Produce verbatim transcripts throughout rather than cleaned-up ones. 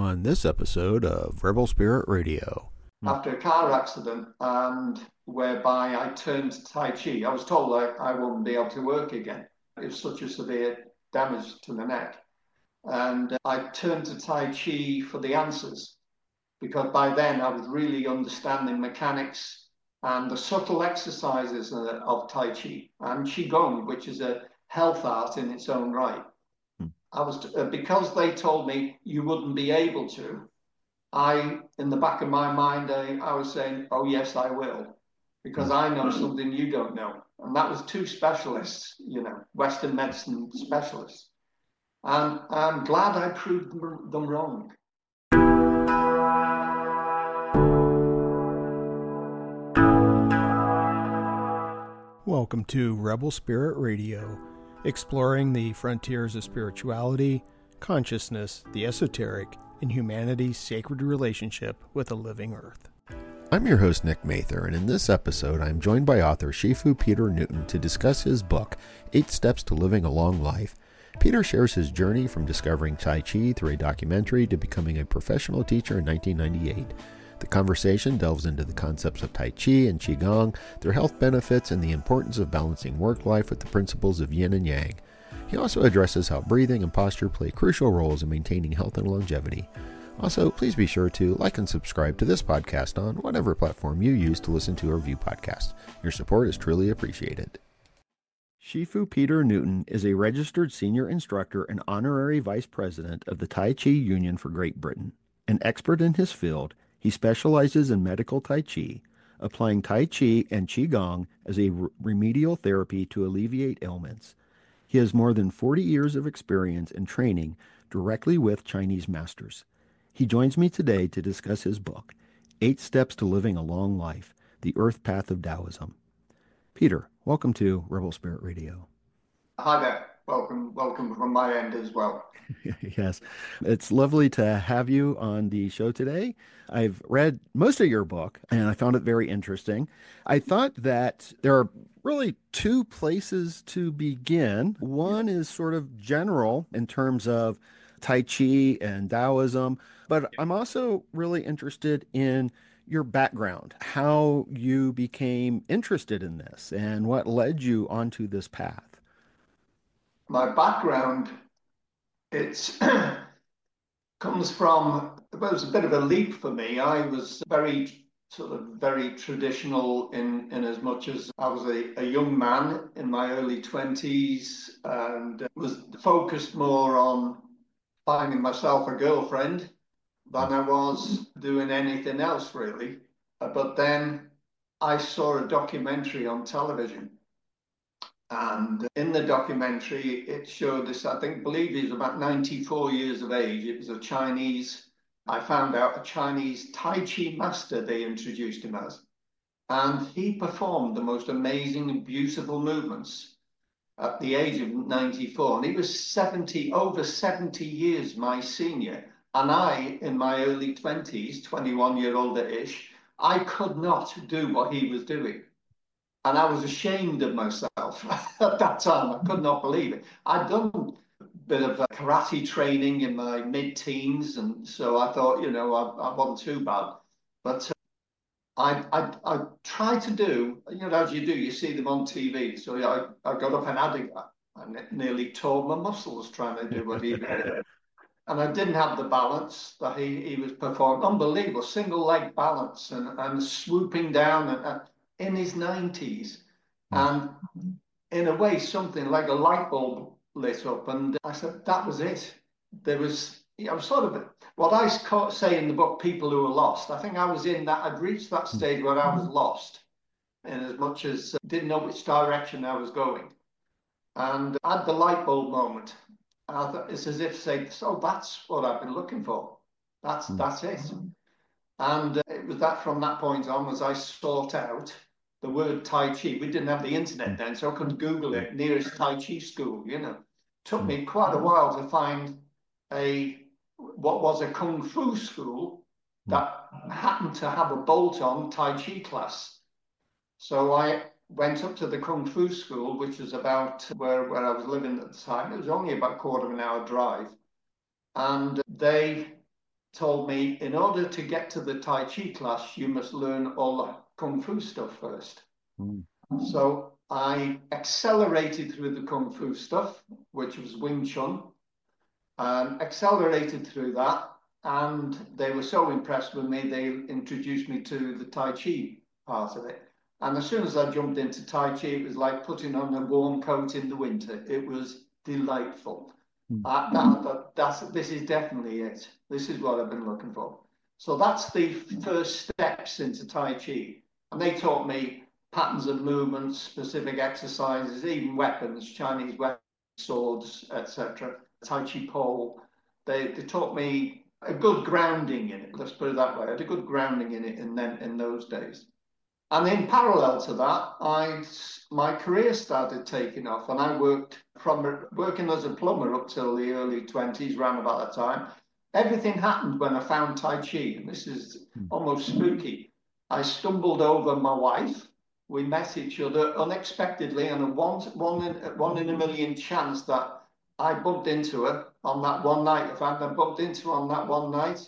on this episode of Rebel Spirit Radio. After a car accident, and whereby I turned to Tai Chi, I was told I, I wouldn't be able to work again. It was such a severe damage to the neck. And I turned to Tai Chi for the answers, because by then I was really understanding mechanics and the subtle exercises of Tai Chi and Qigong, which is a health art in its own right. Hmm. I was uh, because they told me you wouldn't be able to. I, in the back of my mind, I, I was saying, oh, yes, I will, because I know something you don't know. And that was two specialists, you know, Western medicine specialists. And I'm glad I proved them, them wrong. Welcome to Rebel Spirit Radio, exploring the frontiers of spirituality, consciousness, the esoteric, and humanity's sacred relationship with the living earth. I'm your host, Nick Mather, and in this episode, I'm joined by author Shifu Peter Newton to discuss his book, Eight Steps to Living a Long Life. Peter shares his journey from discovering Tai Chi through a documentary to becoming a professional teacher in nineteen ninety-eight. The conversation delves into the concepts of Tai Chi and Qigong, their health benefits, and the importance of balancing work life with the principles of yin and yang. He also addresses how breathing and posture play crucial roles in maintaining health and longevity. Also, please be sure to like and subscribe to this podcast on whatever platform you use to listen to or view podcasts. Your support is truly appreciated. Shifu Peter Newton is a registered senior instructor and honorary vice president of the Tai Chi Union for Great Britain. An expert in his field, he specializes in medical Tai Chi, applying Tai Chi and Qigong as a remedial therapy to alleviate ailments. He has more than forty years of experience and training directly with Chinese masters. He joins me today to discuss his book, Eight Steps to Living a Long Life, The Earth Path of Taoism. Peter, welcome to Rebel Spirit Radio. Hi there. Welcome, welcome from my end as well. Yes, it's lovely to have you on the show today. I've read most of your book, and I found it very interesting. I thought that there are really two places to begin. One is sort of general in terms of Tai Chi and Taoism, but I'm also really interested in your background, how you became interested in this, and what led you onto this path. My background, it's comes from, it was a bit of a leap for me. I was very sort of very traditional in, in as much as I was a, a young man in my early twenties and was focused more on finding myself a girlfriend than I was doing anything else really. But then I saw a documentary on television. And in the documentary, it showed this, I think, believe he was about ninety-four years of age. It was a Chinese, I found out a Chinese Tai Chi master they introduced him as. And he performed the most amazing and beautiful movements at the age of ninety-four. And he was seventy, over seventy years my senior. And I, in my early twenties, twenty-one year older-ish, I could not do what he was doing. And I was ashamed of myself at that time. I could not believe it. I'd done a bit of karate training in my mid-teens, and so I thought, you know, I, I wasn't too bad. But uh, I, I, I tried to do, you know, as you do, you see them on T V. So yeah, I, I got up and had a, I nearly tore my muscles trying to do what he did. And I didn't have the balance that he, he was performing. Unbelievable, single leg balance and, and swooping down and, and in his nineties. And in a way, something like a light bulb lit up. And I said, that was it. There was, you know, sort of what I say in the book, people who are lost. I think I was in that, I'd reached that stage where I was lost in as much as uh, didn't know which direction I was going. And I had the light bulb moment. I thought, it's as if say, so that's what I've been looking for. That's, mm. that's it. And uh, it was that from that point on as I sought out the word Tai Chi. We didn't have the internet then, so I couldn't Google it, nearest Tai Chi school, you know. It took me quite a while to find a, what was a Kung Fu school that happened to have a bolt-on Tai Chi class. So I went up to the Kung Fu school, which was about where, where I was living at the time. It was only about a quarter of an hour drive. And they told me, in order to get to the Tai Chi class, you must learn all the Kung Fu stuff first. Mm. So I accelerated through the Kung Fu stuff, which was Wing Chun, and accelerated through that. And they were so impressed with me, they introduced me to the Tai Chi part of it. And as soon as I jumped into Tai Chi, it was like putting on a warm coat in the winter. It was delightful. Mm. Uh, that, that, that's, this is definitely it. This is what I've been looking for. So that's the first steps into Tai Chi. And they taught me patterns of movements, specific exercises, even weapons, Chinese weapons, swords, et cetera. Tai Chi pole. They, they taught me a good grounding in it. Let's put it that way. I had a good grounding in it in them in those days. And in parallel to that, I my career started taking off, and I worked from working as a plumber up till the early twenties, around about that time. Everything happened when I found Tai Chi, and this is almost spooky. I stumbled over my wife. We met each other unexpectedly, and a one one in, one in a million chance that I bumped into her on that one night. If I hadn't bumped into her on that one night,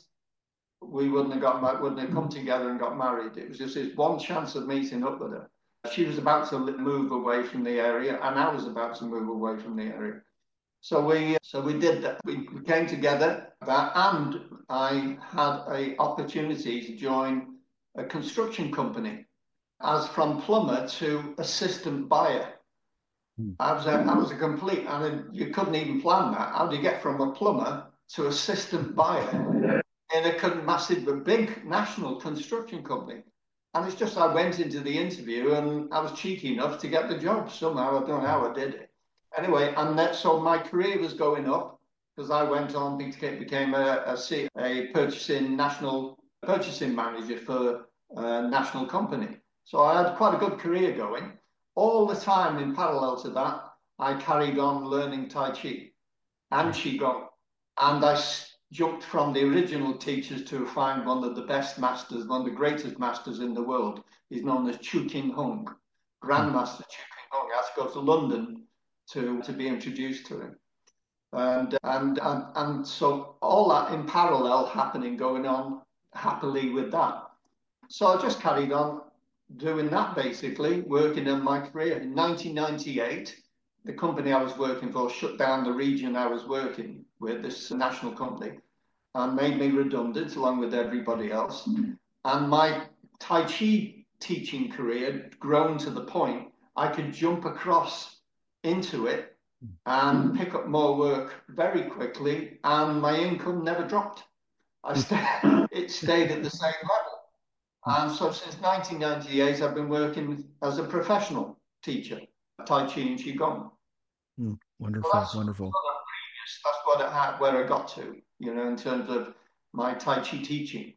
we wouldn't have got wouldn't have come together and got married. It was just this one chance of meeting up with her. She was about to move away from the area, and I was about to move away from the area. So we so we did that. We, we came together, that, and I had an opportunity to join a construction company as from plumber to assistant buyer. Hmm. I was a, I was a complete. I mean, you couldn't even plan that. How do you get from a plumber to assistant buyer in a massive, a big national construction company? And it's just I went into the interview and I was cheeky enough to get the job somehow. I don't know how I did it. Anyway, and that, so my career was going up because I went on, became, became a, a, a purchasing national purchasing manager for a national company. So I had quite a good career going. All the time in parallel to that, I carried on learning Tai Chi and Qigong. And I jumped from the original teachers to find one of the best masters, one of the greatest masters in the world. He's known as Chu King Hung, Grandmaster Chu King Hung. I had to go to London to, to be introduced to him. And, and, and, and so all that in parallel happening, going on happily with that. So I just carried on doing that, basically, working in my career. In nineteen ninety-eight, the company I was working for shut down the region I was working with, this national company, and made me redundant along with everybody else. And my Tai Chi teaching career had grown to the point I could jump across into it and pick up more work very quickly, and my income never dropped. I st- it stayed at the same level. And so since nineteen ninety-eight, I've been working as a professional teacher, Tai Chi and Qigong. Mm, wonderful, so that's wonderful. Previous, that's what I had, where I got to, you know, in terms of my Tai Chi teaching.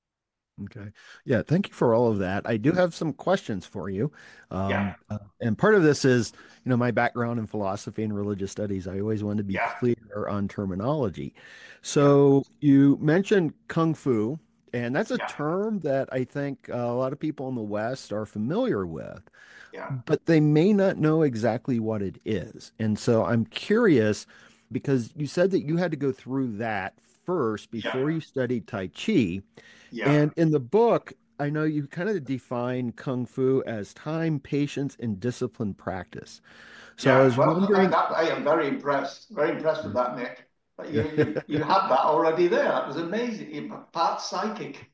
Okay. Yeah, thank you for all of that. I do have some questions for you. Um, yeah. Uh, and part of this is, you know, my background in philosophy and religious studies. I always want to be yeah. clear on terminology. So yeah. You mentioned Kung Fu, and that's a yeah. term that I think uh, a lot of people in the West are familiar with, yeah. but they may not know exactly what it is. And so I'm curious, because you said that you had to go through that first before yeah. you studied Tai Chi. Yeah. And in the book, I know you kind of define Kung Fu as time, patience, and disciplined practice. So yeah, I was well, wondering. I, I am very impressed, very impressed with that, Nick. You, you, you had that already there. That was amazing. You're part psychic.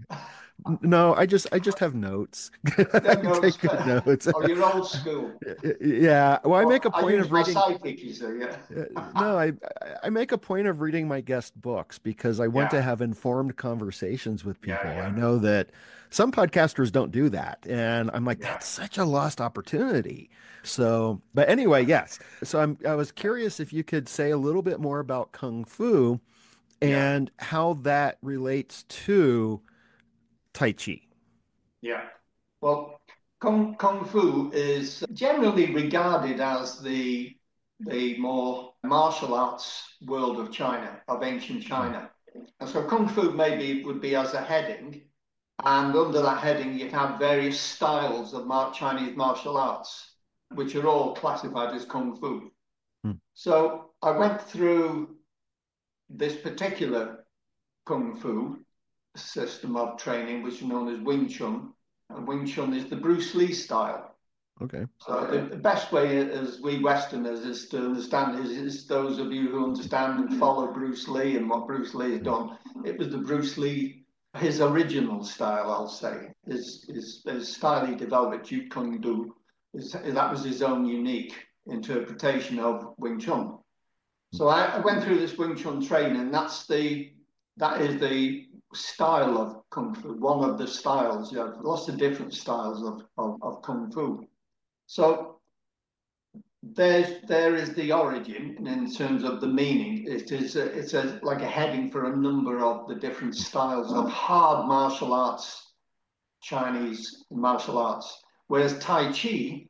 No, I just I just have notes. I notes, take good notes. Oh, you're old school. Yeah. Well, I make a point I use of reading. My psychic, you say, yeah. No, I I make a point of reading my guest books because I want yeah. to have informed conversations with people. Yeah, yeah. I know that some podcasters don't do that, and I'm like, yeah. that's such a lost opportunity. So, but anyway, yes. So I'm I was curious if you could say a little bit more about Kung Fu and yeah. how that relates to Tai Chi. Yeah. Well, Kung, Kung Fu is generally regarded as the the more martial arts world of China, of ancient China. Mm. And so Kung Fu maybe would be as a heading, and under that heading you have various styles of mar- Chinese martial arts, which are all classified as Kung Fu. Mm. So I went through this particular Kung Fu system of training, which is known as Wing Chun. And Wing Chun is the Bruce Lee style. Okay. So the, the best way, as we Westerners, is to understand is, is those of you who understand and follow Bruce Lee and what Bruce Lee has done. It was the Bruce Lee, his original style, I'll say, his his, his style he developed at Jeet Kune Do. Is, that was his own unique interpretation of Wing Chun. So I, I went through this Wing Chun training. That's the that is the style of Kung Fu. One of the styles. You have lots of different styles of of, of Kung Fu. So there's there is the origin in terms of the meaning. It is a, it's a like a heading for a number of the different styles of hard martial arts, Chinese martial arts. Whereas Tai Chi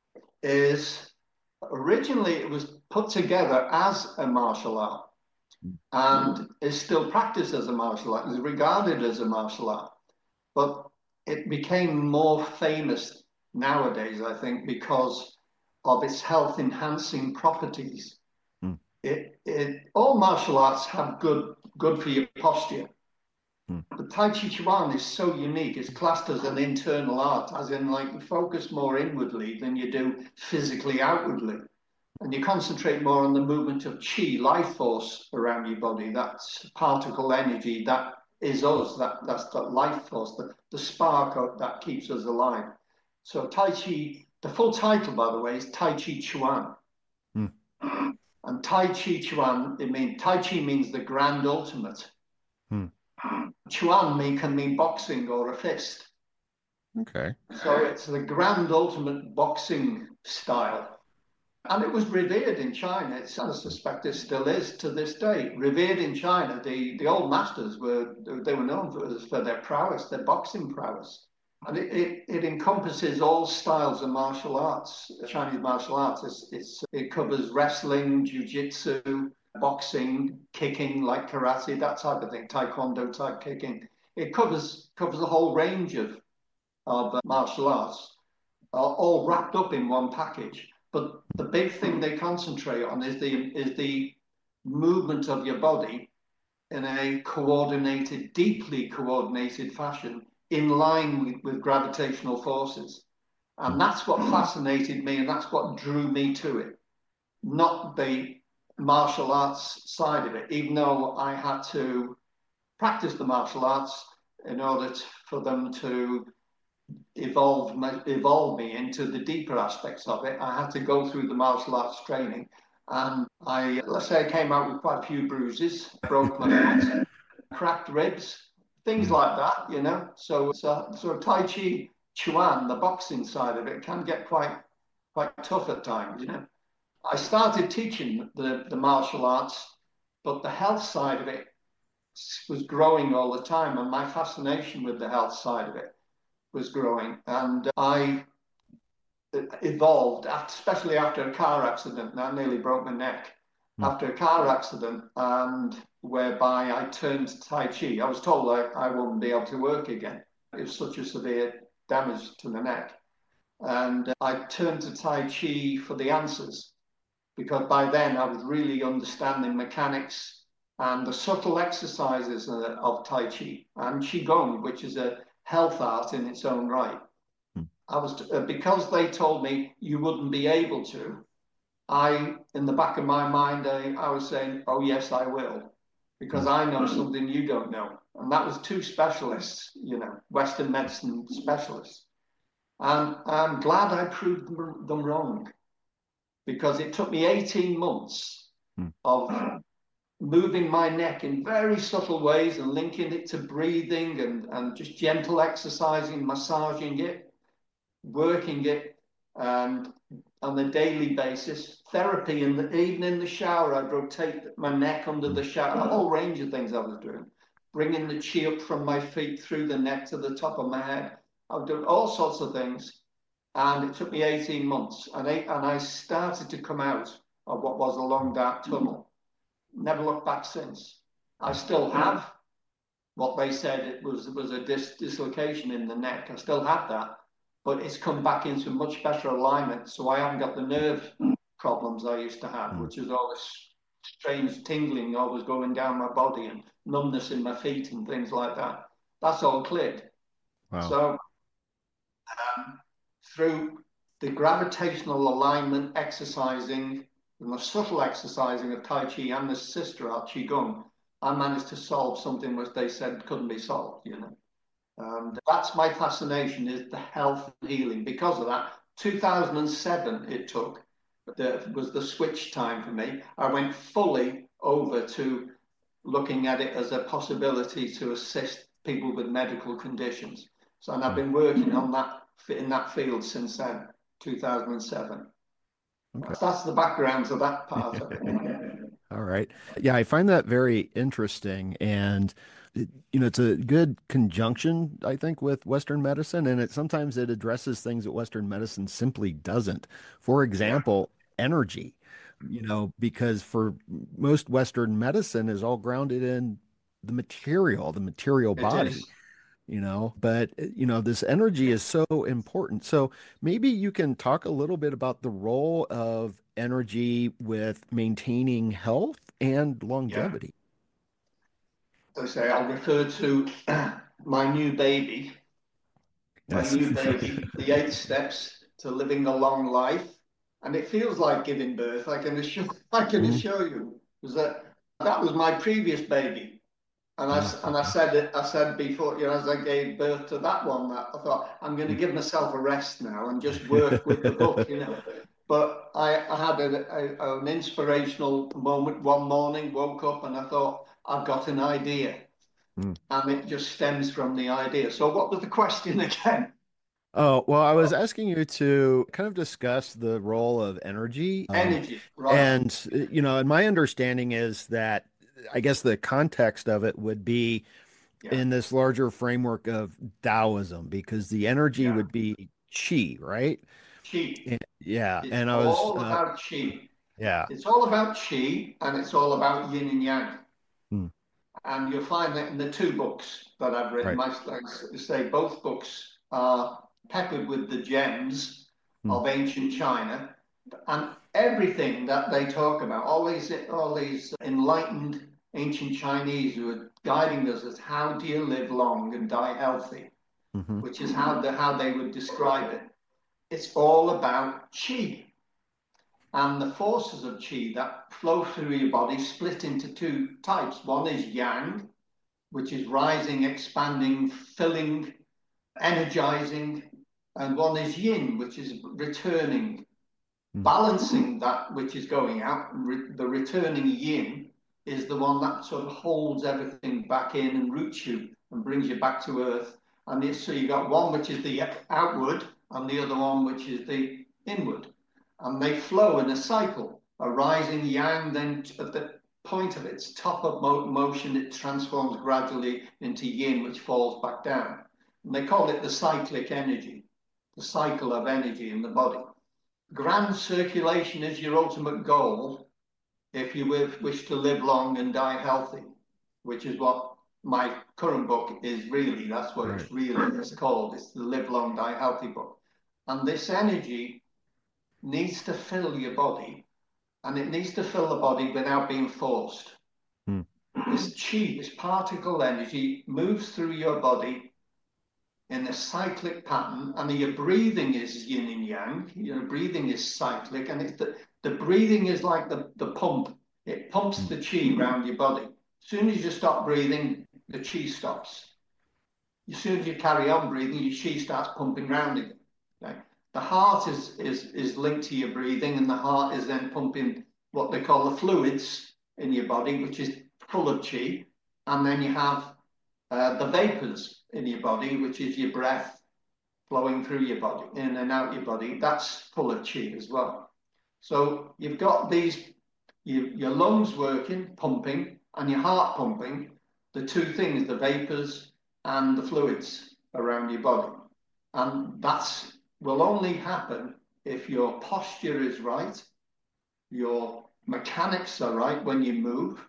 is originally it was put together as a martial art and is still practiced as a martial art, is regarded as a martial art, but it became more famous nowadays, I think, because of its health enhancing properties. Mm. It, it, all martial arts have good, good for your posture. Mm. But Tai Chi Chuan is so unique. It's classed as an internal art, as in like you focus more inwardly than you do physically outwardly. And you concentrate more on the movement of chi, life force around your body. That's particle energy. That is us. That, that's that life force, the, the spark of, that keeps us alive. So Tai Chi, the full title, by the way, is Tai Chi Chuan. Hmm. And Tai Chi Chuan, it means, Tai Chi means the grand ultimate. Hmm. Chuan mean, can mean boxing or a fist. Okay. So it's the grand ultimate boxing style. And it was revered in China. It's, I suspect it still is to this day. Revered in China, the, the old masters were, they were known for, for their prowess, their boxing prowess. And it, it, it encompasses all styles of martial arts, Chinese martial arts. It's, it's, it covers wrestling, jiu-jitsu, boxing, kicking like karate, that type of thing, taekwondo type kicking. It covers covers a whole range of, of uh, martial arts, uh, all wrapped up in one package. But the big thing they concentrate on is the, is the movement of your body in a coordinated, deeply coordinated fashion, in line with, with gravitational forces. And that's what fascinated me, and that's what drew me to it. Not the martial arts side of it, even though I had to practice the martial arts in order to, for them to evolve, evolve me into the deeper aspects of it. I had to go through the martial arts training. And I, let's say I came out with quite a few bruises, broke my foot, cracked ribs, things like that, you know. So, so, so Tai Chi Chuan, the boxing side of it, can get quite quite tough at times, you know. I started teaching the, the martial arts, but the health side of it was growing all the time, and my fascination with the health side of it was growing. And I evolved, especially after a car accident, and I nearly broke my neck. Mm. After a car accident, and whereby I turned to Tai Chi. I was told I, I wouldn't be able to work again. It was such a severe damage to the neck. And I turned to Tai Chi for the answers, because by then I was really understanding mechanics and the subtle exercises of Tai Chi and Qigong, which is a health art in its own right. Hmm. I was, uh, because they told me you wouldn't be able to, I, in the back of my mind, I, I was saying, oh yes, I will, because I know something you don't know. And that was two specialists, you know, Western medicine specialists. And I'm glad I proved them, them wrong, because it took me eighteen months hmm. of moving my neck in very subtle ways and linking it to breathing and, and just gentle exercising, massaging it, working it, and on a daily basis. Therapy, in the, even in the shower, I'd rotate my neck under the shower, a whole range of things I was doing, bringing the chi up from my feet through the neck to the top of my head. I was doing all sorts of things, and it took me eighteen months, and I, and I started to come out of what was a long, dark tunnel. Never looked back since. I still have what they said it was was a dis dislocation in the neck. I still have that, but it's come back into much better alignment. So I haven't got the nerve problems I used to have, which is all this strange tingling always going down my body and numbness in my feet and things like that. That's all cleared. Wow. So um, through the gravitational alignment exercising and the subtle exercising of Tai Chi and the sister art Qigong, I managed to solve something which they said couldn't be solved, you know. And that's my fascination, is the health and healing. Because of that, two thousand seven it took, that was the switch time for me. I went fully over to looking at it as a possibility to assist people with medical conditions. So, and I've been working on that in that field since then, two thousand seven. Okay. That's the background to that part of it. All right. Yeah, I find that very interesting. And, it, you know, it's a good conjunction, I think, with Western medicine. And it sometimes it addresses things that Western medicine simply doesn't. For example, yeah. energy, you know, because for most Western medicine is all grounded in the material, the material body. You know, but you know, this energy is so important. So maybe you can talk a little bit about the role of energy with maintaining health and longevity. Yeah. As I say, I'll refer to my new baby, my yes. new baby, the eight steps to living a long life. And it feels like giving birth. I can assure, I can mm-hmm. assure you, was that that was my previous baby. And I, oh, and I said it, I said before, you know, as I gave birth to that one, that I thought, I'm going to give myself a rest now and just work with the book, you know. But I, I had a, a, an inspirational moment one morning, woke up and I thought, I've got an idea. Mm. And it just stems from the idea. So what was the question again? Oh, well, I was asking you to kind of discuss the role of energy. Energy, um, right. And, you know, and my understanding is that I guess the context of it would be yeah. in this larger framework of Taoism, because the energy yeah. would be qi, right? Qi. And, yeah. It's and I was all uh, about qi. Yeah. It's all about qi and it's all about yin and yang. Hmm. And you'll find that in the two books that I've written, right. my, like I say, both books are peppered with the gems hmm. of ancient China. And everything that they talk about, all these, all these enlightened ancient Chinese who are guiding us as how do you live long and die healthy, mm-hmm. which is how, the, how they would describe it. It's all about qi. And the forces of qi that flow through your body split into two types. One is yang, which is rising, expanding, filling, energizing. And one is yin, which is returning, mm. balancing that which is going out. Re- the returning yin is the one that sort of holds everything back in and roots you and brings you back to earth. And so you got one which is the outward and the other one which is the inward. And they flow in a cycle. A rising yang, then at the point of its top of mo- motion, it transforms gradually into yin, which falls back down. And they call it the cyclic energy, the cycle of energy in the body. Grand circulation is your ultimate goal if you wish to live long and die healthy, which is what my current book is really. That's what right. it's really it's called. It's the Live Long, Die Healthy book. And this energy needs to fill your body, and it needs to fill the body without being forced. Hmm. This qi, this particle energy, moves through your body in a cyclic pattern, and your breathing is yin and yang. Your breathing is cyclic, and it's the, the breathing is like the, the pump. It pumps the qi around your body. As soon as you stop breathing, the qi stops. As soon as you carry on breathing, your qi starts pumping around again. Okay? The heart is, is, is linked to your breathing, and the heart is then pumping what they call the fluids in your body, which is full of qi. And then you have uh, the vapors in your body, which is your breath flowing through your body, in and out your body. That's full of qi as well. So you've got these, you, your lungs working, pumping, and your heart pumping, the two things, the vapors and the fluids around your body. And that's will only happen if your posture is right, your mechanics are right when you move,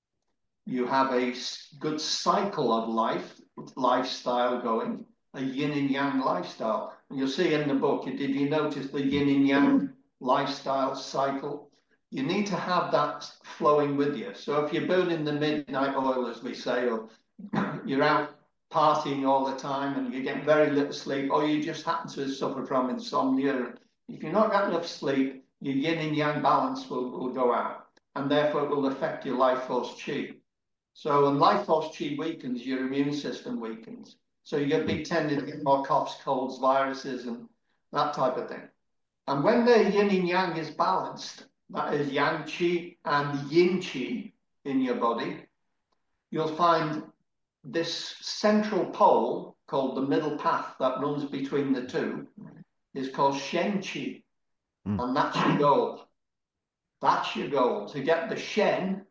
you have a good cycle of life, lifestyle going, a yin and yang lifestyle. And you'll see in the book, did you notice the yin and yang lifestyle cycle? you need to have that flowing with you. So if you're burning the midnight oil, as we say, or you're out partying all the time and you're getting very little sleep, or you just happen to suffer from insomnia, if you're not getting enough sleep, your yin and yang balance will, will go out, and therefore it will affect your life force chi. So when life force chi weakens, your immune system weakens. So you'll be tending to get more coughs, colds, viruses, and that type of thing. And when the yin and yang is balanced, that is yang qi and yin qi in your body, you'll find this central pole called the middle path that runs between the two is called shen qi. Mm. And that's your goal. That's your goal, to get the shen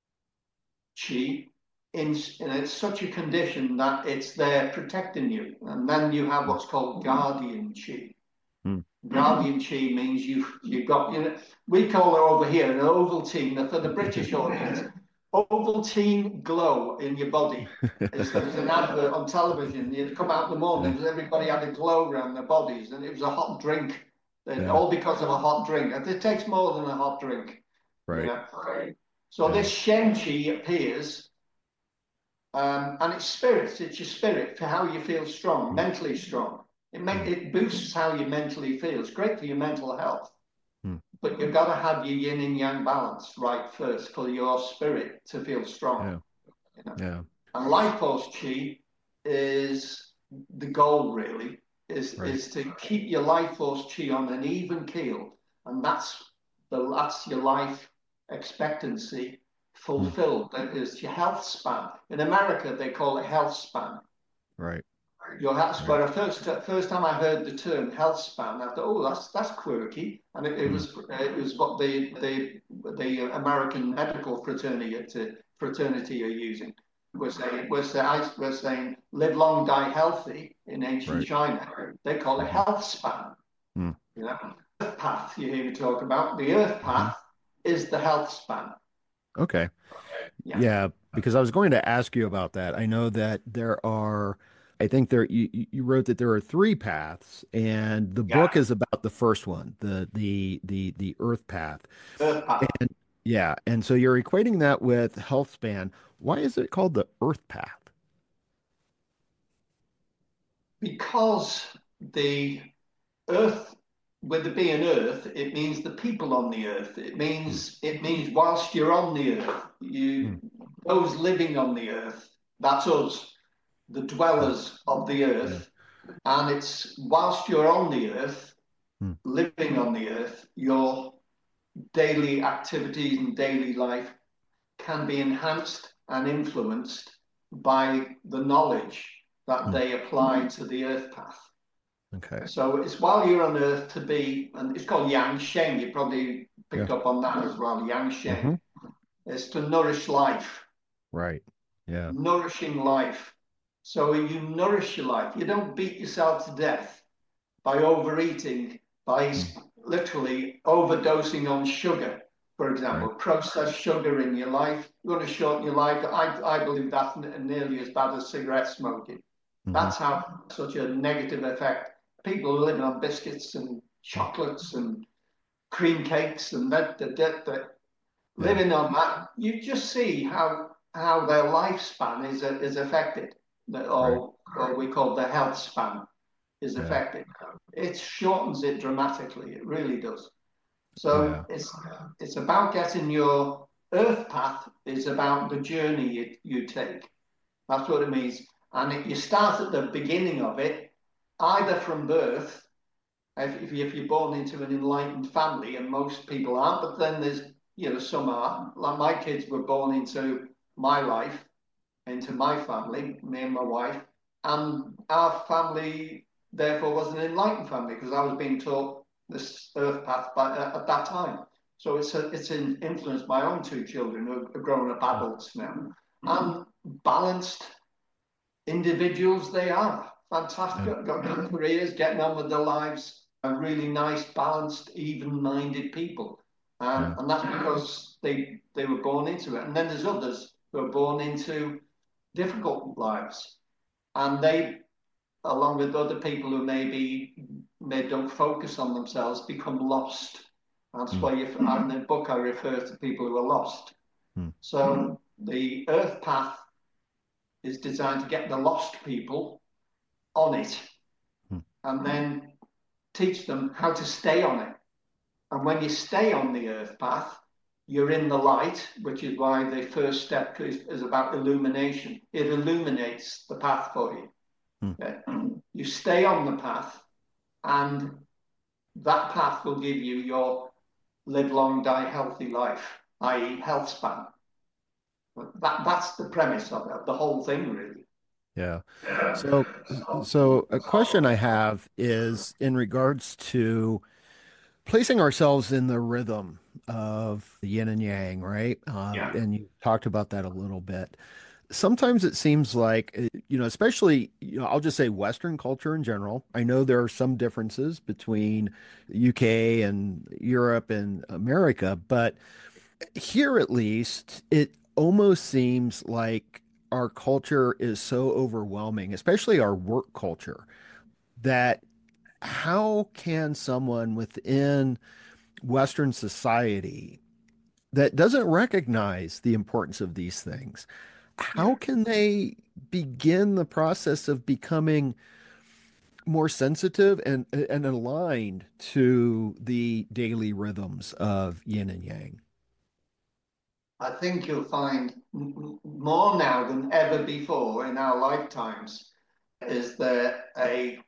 qi in, in it's such a condition that it's there protecting you. And then you have what's called guardian qi. Mm. Guardian qi means you've, you've got, you know, we call it over here an Ovaltine, for the British audience. Ovaltine glow in your body. It's, there was an advert on television. You'd come out in the morning, everybody had a glow around their bodies, and it was a hot drink, and yeah. all because of a hot drink. And it takes more than a hot drink. Right. You know? Right. So yeah. this Shen Qi appears, um, and it's spirits. It's your spirit for how you feel strong, mm. mentally strong. It make, it boosts how you mentally feel. It's great for your mental health. But you've got to have your yin and yang balance right first for your spirit to feel strong. Yeah. You know? Yeah. And life force chi is the goal, really, is, right. is to keep your life force chi on an even keel. And that's the that's your life expectancy fulfilled. Mm. That is your health span. In America, they call it health span. Right. Your health span. Right. First, first time I heard the term health span, I thought, "Oh, that's that's quirky," and it, it mm. was it was what the the the American medical fraternity fraternity are using. We're saying we're saying we're saying live long, die healthy in ancient right. China. They call it health span. Mm. You know, Earth path. You hear me talk about the Earth path mm. is the health span. Okay. Yeah. yeah, because I was going to ask you about that. I know that there are. I think there you, you wrote that there are three paths, and the yeah. book is about the first one, the the the the Earth path. Earth path. And, yeah, and so you're equating that with health span. Why is it called the Earth path? Because the Earth, with it being Earth, it means the people on the Earth. It means mm. it means whilst you're on the Earth, you mm. those living on the Earth. That's us. The dwellers of the earth, yeah. and it's whilst you're on the earth, hmm. living on the earth, your daily activities and daily life can be enhanced and influenced by the knowledge that hmm. they apply to the earth path. Okay. So it's while you're on earth to be, and it's called Yang Shen. You probably picked yeah. up on that as well. Yang Shen. Mm-hmm. It's to nourish life. Right. Yeah. Nourishing life. So you nourish your life. You don't beat yourself to death by overeating, by mm. literally overdosing on sugar, for example, right. processed sugar in your life. You want to shorten your life. I, I believe that's nearly as bad as cigarette smoking. Mm-hmm. That's how such a negative effect. People are living on biscuits and chocolates and cream cakes and that, that, that, that. Yeah. Living on that, you just see how how their lifespan is is affected. That or, right. or we call the health span is yeah. affected. It shortens it dramatically. It really does. So yeah. it's it's about getting your earth path is about the journey you, you take. That's what it means. And if you start at the beginning of it, either from birth, if, if, you, if you're born into an enlightened family, and most people aren't, but then there's, you know, some are. Like my kids were born into my life, into my family, me and my wife, and our family therefore was an enlightened family because I was being taught this earth path by, uh, at that time. So it's a, it's influenced my own two children who are grown up adults now, mm-hmm. and balanced individuals they are. Fantastic, yeah. got good careers, getting on with their lives, and really nice, balanced, even-minded people. Um, yeah. And that's because they they were born into it. And then there's others who are born into difficult lives, and they, along with other people who maybe they don't focus on themselves, become lost That's Mm. why you, in the book I refer to people who are lost. Mm. So the Earth Path is designed to get the lost people on it Mm. and then teach them how to stay on it. And when you stay on the Earth Path, you're in the light, which is why the first step is, is about illumination. It illuminates the path for you. Mm. Yeah. You stay on the path, and that path will give you your live long, die healthy life, that is health span. That, that's the premise of it, the whole thing, really. Yeah. So, so a question I have is in regards to placing ourselves in the rhythm of the yin and yang, right? Uh, Yeah. and you talked about that a little bit. Sometimes it seems like, uh, you know, especially, you know, I'll just say Western culture in general. I know there are some differences between the U K and Europe and America, but here at least, it almost seems like our culture is so overwhelming, especially our work culture, that how can someone within Western society that doesn't recognize the importance of these things, how Yeah. can they begin the process of becoming more sensitive and and aligned to the daily rhythms of yin and yang? I think you'll find more now than ever before in our lifetimes is there a,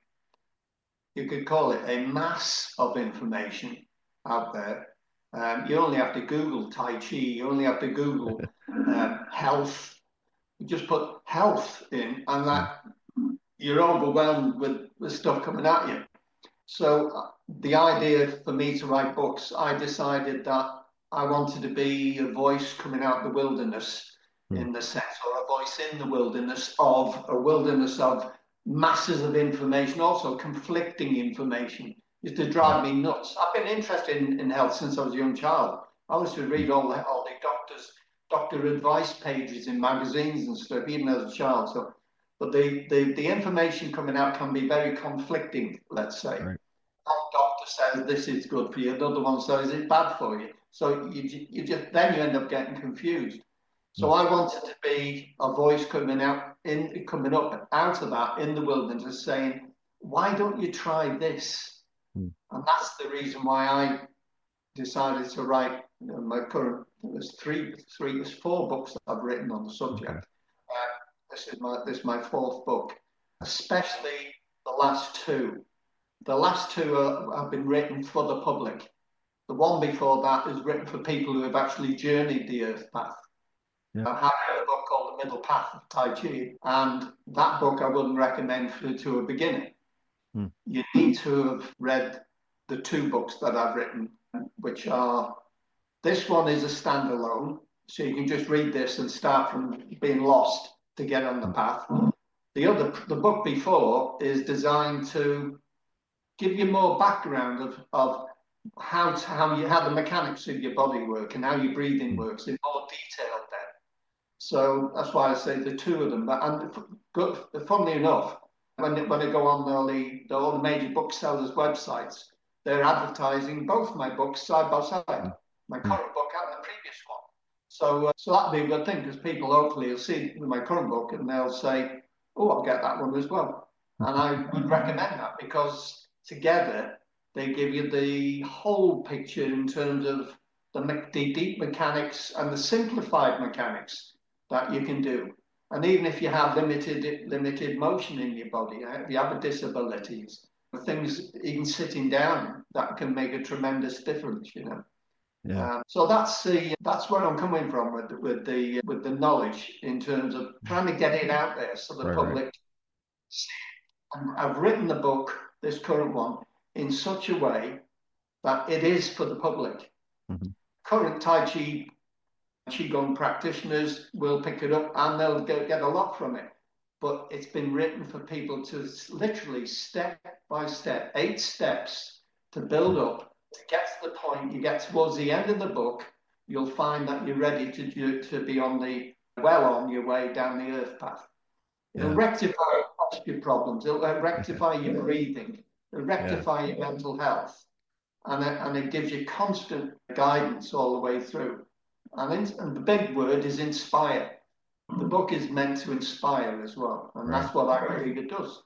you could call it a mass of information out there. Um, you only have to Google Tai Chi, you only have to Google um, health. You just put health in, and that you're overwhelmed with, with stuff coming at you. So uh, the idea for me to write books, I decided that I wanted to be a voice coming out of the wilderness Mm. in the sense, or a voice in the wilderness of a wilderness of masses of information, also conflicting information. Used to drive me nuts. I've been interested in, in health since I was a young child. I used to read all the, all the doctors, doctor advice pages in magazines and stuff, even as a child. So, but the, the, the information coming out can be very conflicting, let's say. Right. One doctor says this is good for you, another one says it's bad for you. So you, you just then you end up getting confused. So I wanted to be a voice coming out in coming up out of that in the wilderness, saying, "Why don't you try this?" Mm. And that's the reason why I decided to write, you know, my current. There's three, three, there's four books that I've written on the subject. Okay. Uh, this is my this is my fourth book, especially the last two. The last two are, have been written for the public. The one before that is written for people who have actually journeyed the Earth Path. Yeah. I have a book called The Middle Path of Tai Chi, and that book I wouldn't recommend for, to a beginner. Mm. You need to have read the two books that I've written, which are, this one is a standalone, so you can just read this and start from being lost to get on the path. The other, the book before is designed to give you more background of, of how to, how you how the mechanics of your body work and how your breathing works in more detail then. So that's why I say the two of them. But and good, funnily enough, when they, when I go on all the all the major booksellers' websites, they're advertising both my books side by side, my current book and the previous one. So uh, so that'd be a good thing because people hopefully will see my current book and they'll say, "Oh, I'll get that one as well." And I would recommend that because together they give you the whole picture in terms of the, the deep mechanics and the simplified mechanics that you can do. And even if you have limited limited motion in your body, if you have disabilities, things even sitting down that can make a tremendous difference, you know. Yeah. Um, so that's the that's where I'm coming from with with the with the knowledge in terms of trying to get it out there so the Right, public right. see it. And I've written the book, this current one, in such a way that it is for the public. Mm-hmm. Current Tai Chi Qigong practitioners will pick it up and they'll get, get a lot from it. But it's been written for people to literally step by step, eight steps to build up, to get to the point. You get towards the end of the book, you'll find that you're ready to do, to be on the well on your way down the Earth Path. It'll Yeah. rectify posture problems. It'll rectify your breathing. It'll rectify Yeah. your mental health. and it, and it gives you constant guidance all the way through. And, in, and the big word is inspire. The book is meant to inspire as well, and Right. that's what I believe it does.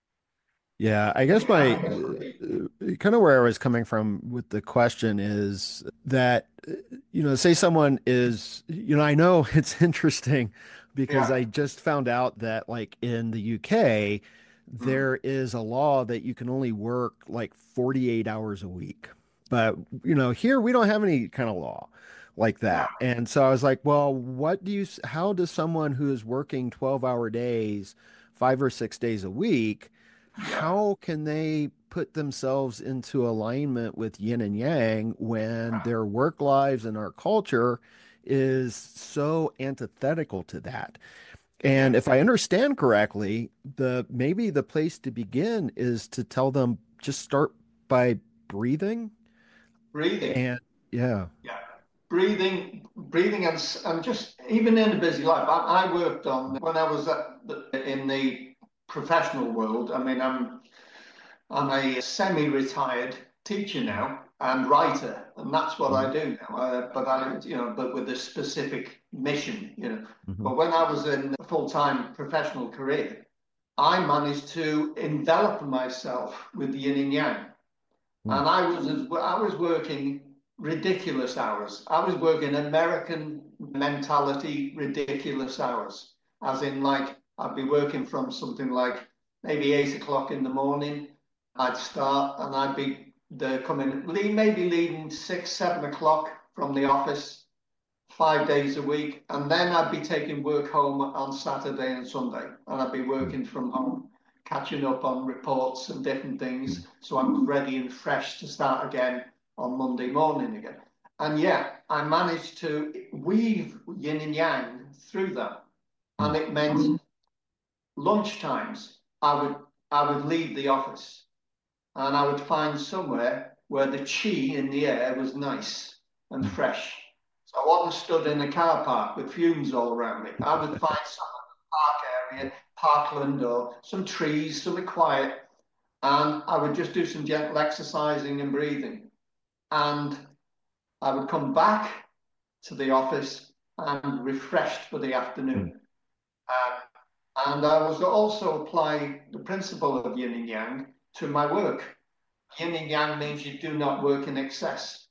Yeah, I guess my uh, kind of where I was coming from with the question is that, uh, you know, say someone is, you know, I know it's interesting because Yeah. I just found out that like in the U K, Mm. there is a law that you can only work like forty-eight hours a week. But, you know, here we don't have any kind of law like Yeah. that. And so I was like, well, what do you, s- how does someone who is working twelve hour days, five or six days a week, Yeah. how can they put themselves into alignment with yin and yang when their work lives and our culture is so antithetical to that? And Yeah. if I understand correctly, the maybe the place to begin is to tell them just start by breathing Breathing. and yeah. Yeah. Breathing, breathing, and, s- and just even in a busy life. I, I worked on when I was at the, in the professional world. I mean, I'm I'm a semi-retired teacher now and writer, and that's what Mhm. I do now. Uh, but I, you know, but with a specific mission, you know. Mhm. But when I was in a full-time professional career, I managed to envelop myself with yin and yang. Mhm. And I was I was working ridiculous hours. I was working American mentality ridiculous hours, as in like I'd be working from something like maybe eight o'clock in the morning. I'd start and I'd be there coming maybe leaving six seven o'clock from the office five days a week, and then I'd be taking work home on Saturday and Sunday, and I'd be working from home, catching up on reports and different things, so I'm ready and fresh to start again on Monday morning again. And yeah, I managed to weave yin and yang through that, and Mhm. it meant lunch times. I would I would leave the office, and I would find somewhere where the chi in the air was nice and Mhm. fresh. So I wasn't stood in a car park with fumes all around me. I would find some park area, parkland, or some trees, something quiet, and I would just do some gentle exercising and breathing. And I would come back to the office and refreshed for the Mhm. afternoon. Um, and I was also applying the principle of yin and yang to my work. Yin and yang means you do not work in excess.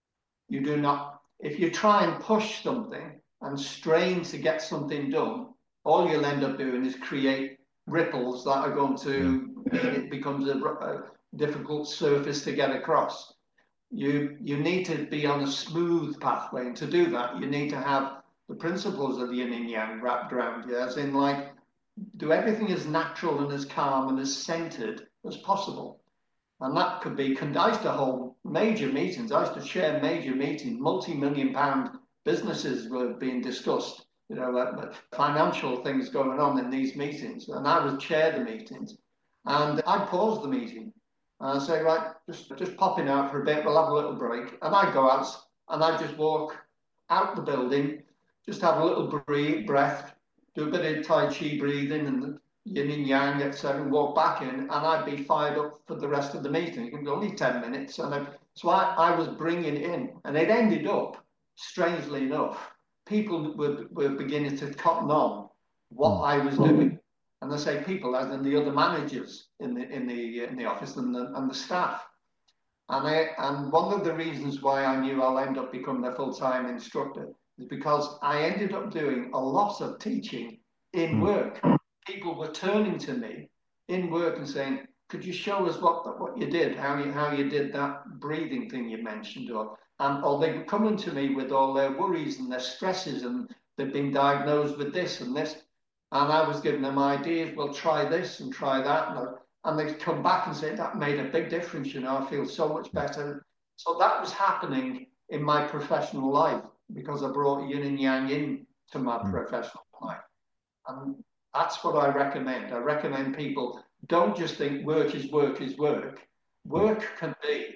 You do not, if you try and push something and strain to get something done, all you'll end up doing is create ripples that are going Yeah. to mean it becomes a, a difficult surface to get across. You, you need to be on a smooth pathway. And to do that, you need to have the principles of yin and yang wrapped around you, as in, like, do everything as natural and as calm and as centered as possible. And that could be, I used to hold major meetings. I used to chair major meetings, multi-million pound businesses were being discussed, you know, uh, financial things going on in these meetings. And I would chair the meetings. And I'd pause the meeting and I'd say, right, just, just popping out for a bit, we'll have a little break. And I'd go out and I'd just walk out the building, just have a little breathe, breath, do a bit of Tai Chi breathing and yin and yang, et cetera, and walk back in, and I'd be fired up for the rest of the meeting. It can be only ten minutes. And I, so I, I was bringing in, and it ended up, strangely enough, people were, were beginning to cotton on what Mhm. I was doing. And I say people, as in the other managers in the in the in the office and the, and the staff. And I, and one of the reasons why I knew I'll end up becoming a full-time instructor is because I ended up doing a lot of teaching in Mhm. work. People were turning to me in work and saying, "Could you show us what what you did, how you how you did that breathing thing you mentioned?" Or and or they were coming to me with all their worries and their stresses, and they've been diagnosed with this and this, and I was giving them ideas. Well, try this and try that, and I, and they come back and say that made a big difference. You know, I feel so much better. So that was happening in my professional life because I brought yin and yang in to my Mhm. professional life, and that's what I recommend. I recommend people don't just think work is work is work. Mhm. Work can be